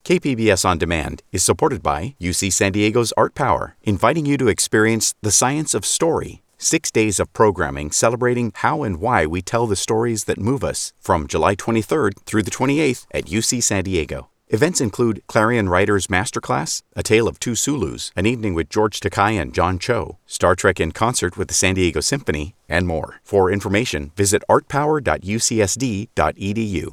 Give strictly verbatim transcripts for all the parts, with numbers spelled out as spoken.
K P B S On Demand is supported by U C San Diego's Art Power, inviting you to experience the science of story. Six days of programming celebrating how and why we tell the stories that move us from July twenty-third through the twenty-eighth at U C San Diego. Events include Clarion Writers Masterclass, A Tale of Two Sulus, an evening with George Takei and John Cho, Star Trek in concert with the San Diego Symphony, and more. For information, visit art power dot u c s d dot e d u.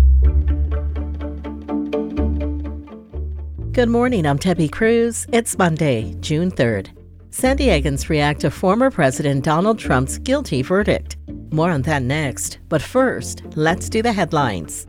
Good morning, I'm Teppy Cruz. It's Monday, June third. San Diegans react to former President Donald Trump's guilty verdict. More on that next. But first, let's do the headlines.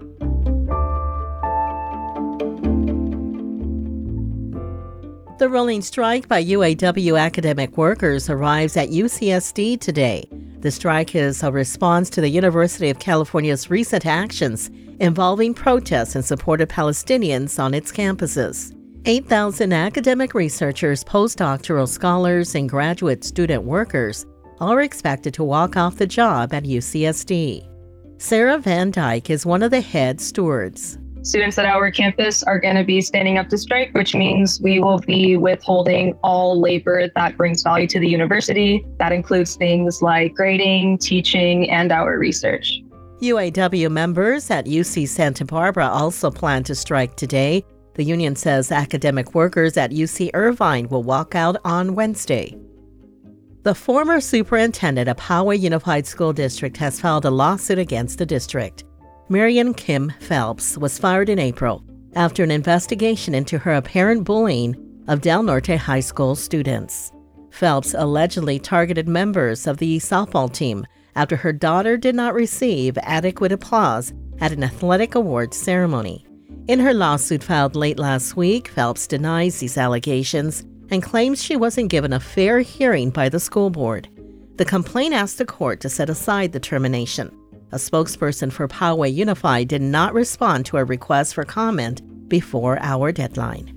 The rolling strike by U A W academic workers arrives at U C S D today. The strike is a response to the University of California's recent actions involving protests in support of Palestinians on its campuses. eight thousand academic researchers, postdoctoral scholars, and graduate student workers are expected to walk off the job at U C S D. Sarah Van Dyke is one of the head stewards. Students at our campus are going to be standing up to strike, which means we will be withholding all labor that brings value to the university. That includes things like grading, teaching, and our research. U A W members at U C Santa Barbara also plan to strike today. The union says academic workers at U C Irvine will walk out on Wednesday. The former superintendent of Poway Unified School District has filed a lawsuit against the district. Marion Kim Phelps was fired in April after an investigation into her apparent bullying of Del Norte High School students. Phelps allegedly targeted members of the softball team after her daughter did not receive adequate applause at an athletic awards ceremony. In her lawsuit filed late last week, Phelps denies these allegations and claims she wasn't given a fair hearing by the school board. The complaint asked the court to set aside the termination. A spokesperson for Poway Unified did not respond to a request for comment before our deadline.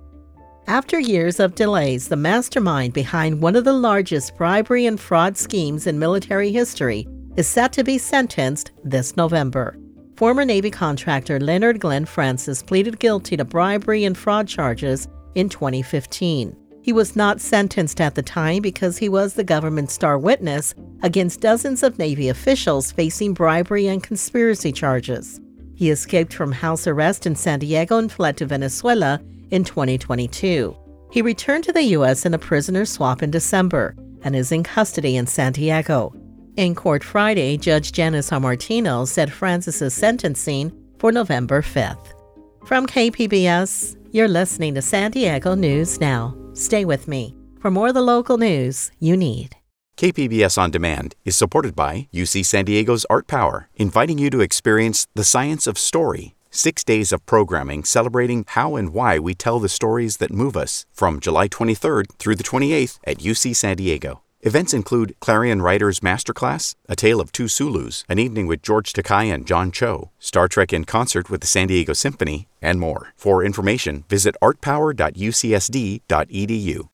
After years of delays, the mastermind behind one of the largest bribery and fraud schemes in military history is set to be sentenced this November. Former Navy contractor Leonard Glenn Francis pleaded guilty to bribery and fraud charges in twenty fifteen. He was not sentenced at the time because he was the government's star witness against dozens of Navy officials facing bribery and conspiracy charges. He escaped from house arrest in San Diego and fled to Venezuela in twenty twenty-two. He returned to the U S in a prisoner swap in December and is in custody in San Diego. In court Friday, Judge Janice Martino set Francis's sentencing for November fifth. From K P B S, you're listening to San Diego News Now. Stay with me for more of the local news you need. K P B S On Demand is supported by U C San Diego's Art Power, inviting you to experience the science of story. Six days of programming celebrating how and why we tell the stories that move us from July twenty-third through the twenty-eighth at U C San Diego. Events include Clarion Writers Masterclass, A Tale of Two Sulus, an evening with George Takei and John Cho, Star Trek in concert with the San Diego Symphony, and more. For information, visit art power dot u c s d dot e d u.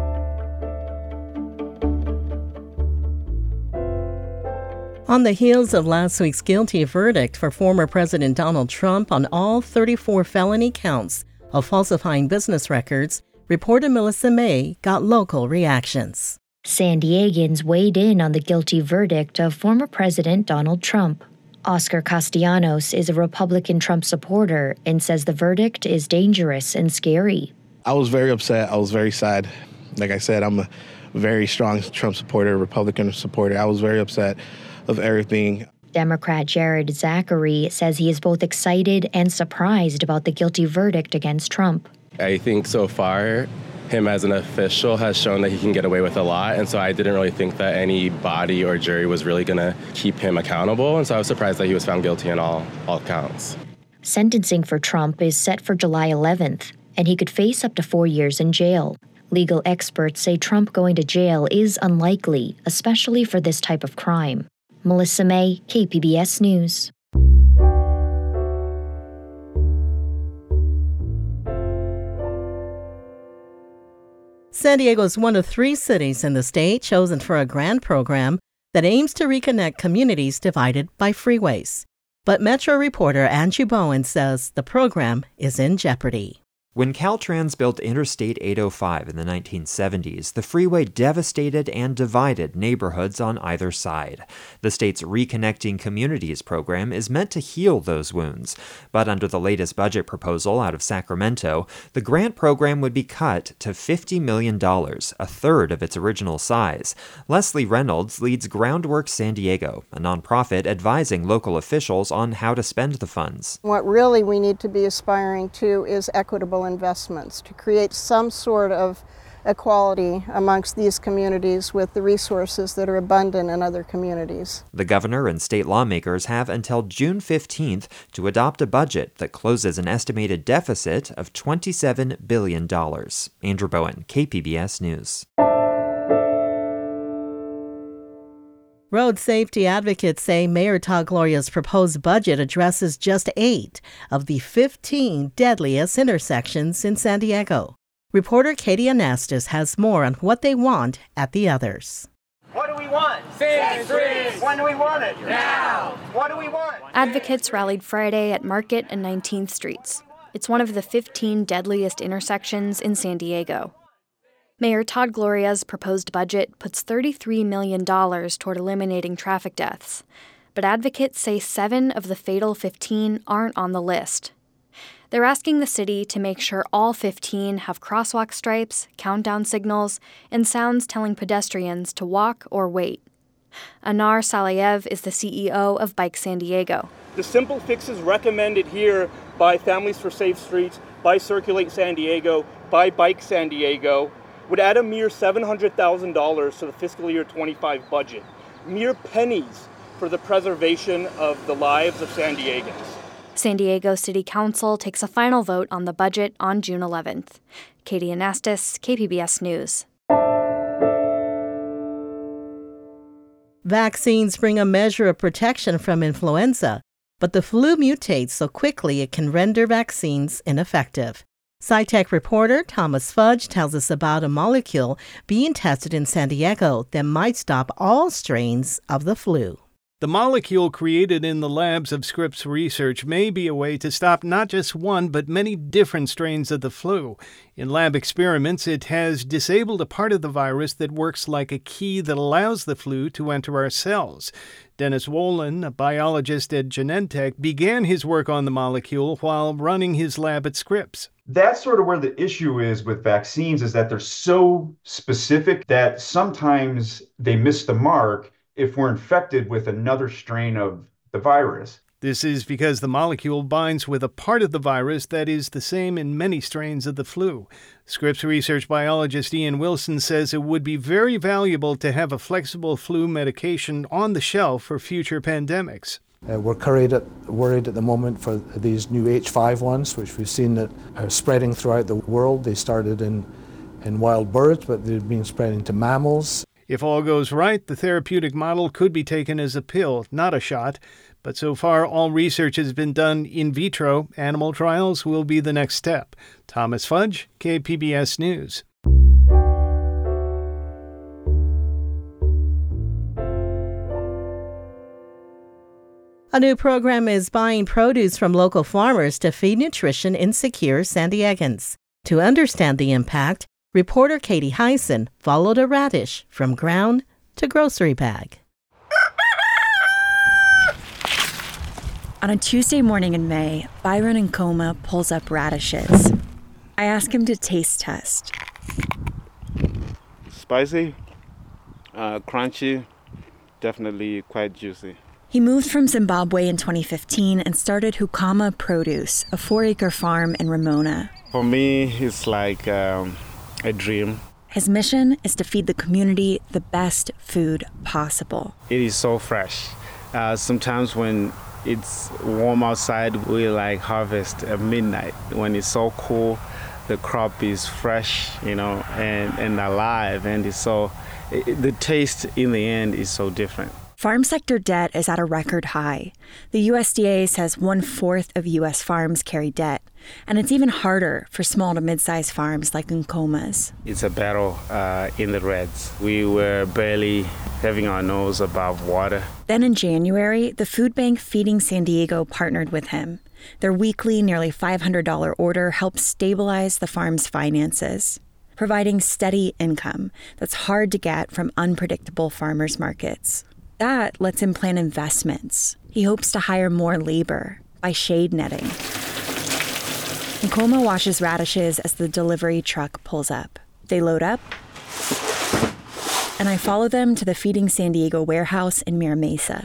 On the heels of last week's guilty verdict for former President Donald Trump on all thirty-four felony counts of falsifying business records, reporter Melissa May got local reactions. San Diegans weighed in on the guilty verdict of former President Donald Trump. Oscar Castellanos is a Republican Trump supporter and says the verdict is dangerous and scary. I was very upset. I was very sad. Like I said, I'm a very strong Trump supporter, Republican supporter. I was very upset of everything. Democrat Jared Zachary says he is both excited and surprised about the guilty verdict against Trump. I think so far, him as an official has shown that he can get away with a lot, and so I didn't really think that any body or jury was really going to keep him accountable, and so I was surprised that he was found guilty in all, all counts. Sentencing for Trump is set for July eleventh, and he could face up to four years in jail. Legal experts say Trump going to jail is unlikely, especially for this type of crime. Melissa May, K P B S News. San Diego is one of three cities in the state chosen for a grant program that aims to reconnect communities divided by freeways. But Metro reporter Andrew Bowen says the program is in jeopardy. When Caltrans built Interstate eight oh five in the nineteen seventies, the freeway devastated and divided neighborhoods on either side. The state's Reconnecting Communities program is meant to heal those wounds. But under the latest budget proposal out of Sacramento, the grant program would be cut to fifty million dollars, a third of its original size. Leslie Reynolds leads Groundwork San Diego, a nonprofit advising local officials on how to spend the funds. What really we need to be aspiring to is equitable investments to create some sort of equality amongst these communities with the resources that are abundant in other communities. The governor and state lawmakers have until June fifteenth to adopt a budget that closes an estimated deficit of twenty-seven billion dollars. Andrew Bowen, K P B S News. Road safety advocates say Mayor Todd Gloria's proposed budget addresses just eight of the fifteen deadliest intersections in San Diego. Reporter Katie Anastas has more on what they want at the others. What do we want? Safe streets! When do we want it? Now! What do we want? Advocates rallied Friday at Market and nineteenth Streets. It's one of the fifteen deadliest intersections in San Diego. Mayor Todd Gloria's proposed budget puts thirty-three million dollars toward eliminating traffic deaths, but advocates say seven of the fatal fifteen aren't on the list. They're asking the city to make sure all fifteen have crosswalk stripes, countdown signals, and sounds telling pedestrians to walk or wait. Anar Salayev is the C E O of Bike San Diego. The simple fixes recommended here by Families for Safe Streets, by Circulate San Diego, by Bike San Diego, would add a mere seven hundred thousand dollars to the fiscal year twenty-five budget. Mere pennies for the preservation of the lives of San Diegans. San Diego City Council takes a final vote on the budget on June eleventh. Katie Anastas, K P B S News. Vaccines bring a measure of protection from influenza, but the flu mutates so quickly it can render vaccines ineffective. SciTech reporter Thomas Fudge tells us about a molecule being tested in San Diego that might stop all strains of the flu. The molecule created in the labs of Scripps Research may be a way to stop not just one, but many different strains of the flu. In lab experiments, it has disabled a part of the virus that works like a key that allows the flu to enter our cells. Dennis Wolin, a biologist at Genentech, began his work on the molecule while running his lab at Scripps. That's sort of where the issue is with vaccines, is that they're so specific that sometimes they miss the mark if we're infected with another strain of the virus. This is because the molecule binds with a part of the virus that is the same in many strains of the flu. Scripps research biologist Ian Wilson says it would be very valuable to have a flexible flu medication on the shelf for future pandemics. Uh, we're worried at, worried at the moment for these new H five ones, which we've seen that are spreading throughout the world. They started in, in wild birds, but they've been spreading to mammals. If all goes right, the therapeutic model could be taken as a pill, not a shot. But so far, all research has been done in vitro. Animal trials will be the next step. Thomas Fudge, K P B S News. A new program is buying produce from local farmers to feed nutrition insecure San Diegans. To understand the impact, reporter Katie Hyson followed a radish from ground to grocery bag. On a Tuesday morning in May, Byron Nkoma pulls up radishes. I ask him to taste test. Spicy, uh, crunchy, definitely quite juicy. He moved from Zimbabwe in twenty fifteen and started Hukama Produce, a four-acre farm in Ramona. For me, it's like um, a dream. His mission is to feed the community the best food possible. It is so fresh. Uh, sometimes when it's warm outside, we like harvest at midnight. When it's so cool, the crop is fresh, you know, and, and alive. And it's so, it, the taste in the end is so different. Farm sector debt is at a record high. The U S D A says one-fourth of U S farms carry debt, And it's even harder for small to mid-sized farms like Nkoma's. It's a battle uh, in the reds. We were barely having our nose above water. Then in January, the food bank Feeding San Diego partnered with him. Their weekly, nearly five hundred dollars order helped stabilize the farm's finances, providing steady income that's hard to get from unpredictable farmers markets. That lets him plan investments. He hopes to hire more labor by shade netting. Nkoma washes radishes as the delivery truck pulls up. They load up, and I follow them to the Feeding San Diego warehouse in Mira Mesa.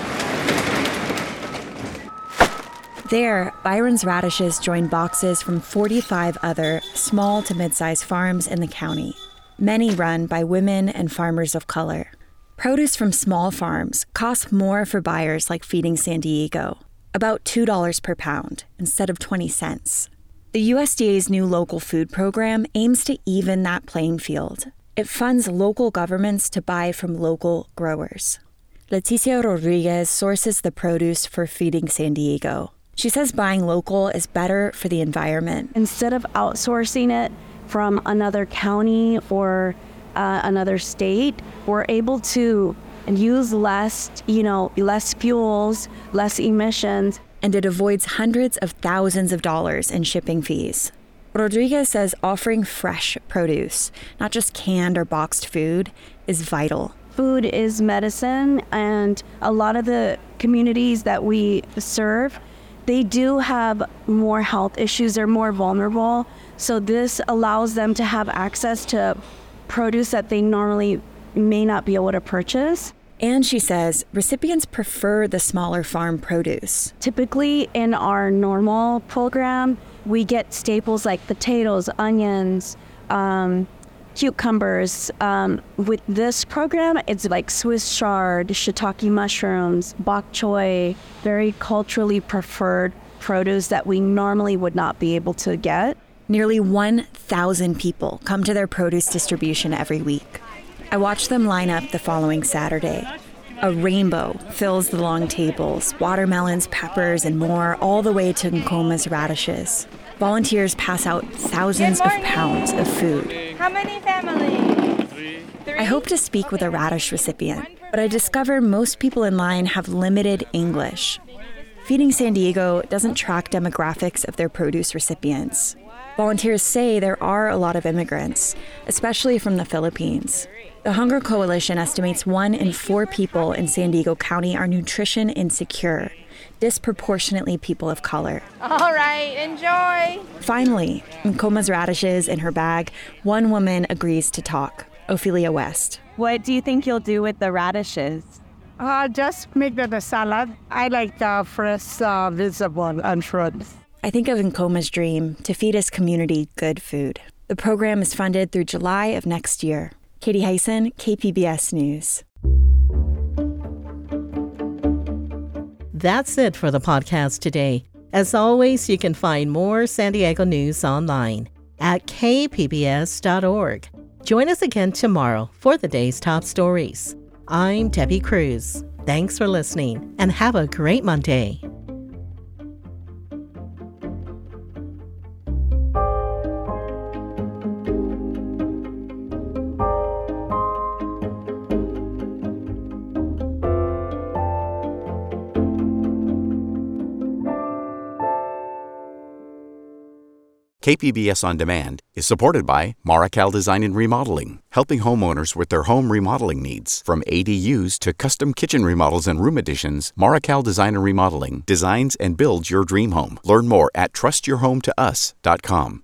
There, Byron's radishes join boxes from forty-five other small to mid-sized farms in the county, many run by women and farmers of color. Produce from small farms costs more for buyers like Feeding San Diego, about two dollars per pound instead of twenty cents. The U S D A's new local food program aims to even that playing field. It funds local governments to buy from local growers. Leticia Rodriguez sources the produce for Feeding San Diego. She says buying local is better for the environment. Instead of outsourcing it from another county or uh, another state, we're able to use less, you know, less fuels, less emissions. And it avoids hundreds of thousands of dollars in shipping fees. Rodriguez says offering fresh produce, not just canned or boxed food, is vital. Food is medicine, and a lot of the communities that we serve, they do have more health issues. They're more vulnerable. So this allows them to have access to produce that they normally may not be able to purchase. And she says recipients prefer the smaller farm produce. Typically in our normal program, we get staples like potatoes, onions, um, cucumbers. Um, with this program, it's like Swiss chard, shiitake mushrooms, bok choy, very culturally preferred produce that we normally would not be able to get. Nearly one thousand people come to their produce distribution every week. I watch them line up the following Saturday. A rainbow fills the long tables, watermelons, peppers, and more, all the way to Nkoma's radishes. Volunteers pass out thousands of pounds of food. How many families? Three. I hope to speak with a radish recipient, but I discover most people in line have limited English. Feeding San Diego doesn't track demographics of their produce recipients. Volunteers say there are a lot of immigrants, especially from the Philippines. The Hunger Coalition estimates one in four people in San Diego County are nutrition insecure, disproportionately people of color. All right, enjoy. Finally, Nkoma's radishes in her bag, one woman agrees to talk, Ophelia West. What do you think you'll do with the radishes? Uh, just make them a salad. I like the fresh uh, vegetable and fruits. I think of Nkoma's dream to feed his community good food. The program is funded through July of next year. Katie Hyson, K P B S News. That's it for the podcast today. As always, you can find more San Diego news online at k p b s dot org. Join us again tomorrow for the day's top stories. I'm Debbie Cruz. Thanks for listening and have a great Monday. K P B S On Demand is supported by Marroccal Design and Remodeling, helping homeowners with their home remodeling needs. From A D Us to custom kitchen remodels and room additions, Marroccal Design and Remodeling designs and builds your dream home. Learn more at trust your home to us dot com.